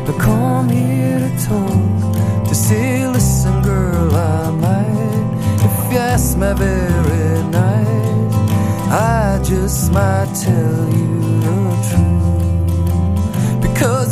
I come here to talk, to say, listen girl, I might, if you ask me very night, I just might tell you the truth. Because